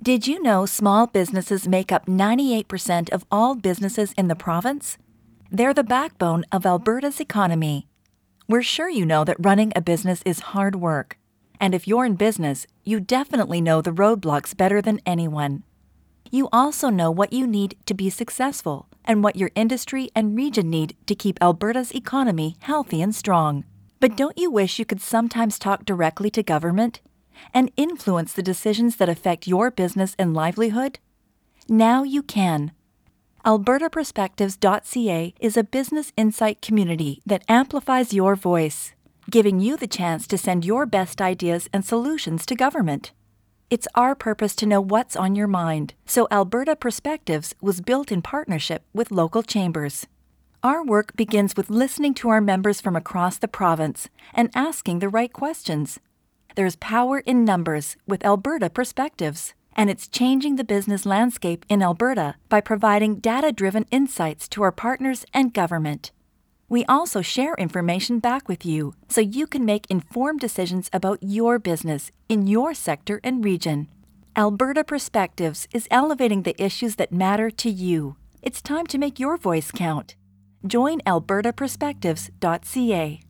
Did you know small businesses make up 98% of all businesses in the province? They're the backbone of Alberta's economy. We're sure you know that running a business is hard work. And if you're in business, you definitely know the roadblocks better than anyone. You also know what you need to be successful and what your industry and region need to keep Alberta's economy healthy and strong. But don't you wish you could sometimes talk directly to government and influence the decisions that affect your business and livelihood? Now you can. AlbertaPerspectives.ca is a business insight community that amplifies your voice, giving you the chance to send your best ideas and solutions to government. It's our purpose to know what's on your mind, so Alberta Perspectives was built in partnership with local chambers. Our work begins with listening to our members from across the province and asking the right questions. There's power in numbers with Alberta Perspectives, and it's changing the business landscape in Alberta by providing data-driven insights to our partners and government. We also share information back with you so you can make informed decisions about your business in your sector and region. Alberta Perspectives is elevating the issues that matter to you. It's time to make your voice count. Join AlbertaPerspectives.ca.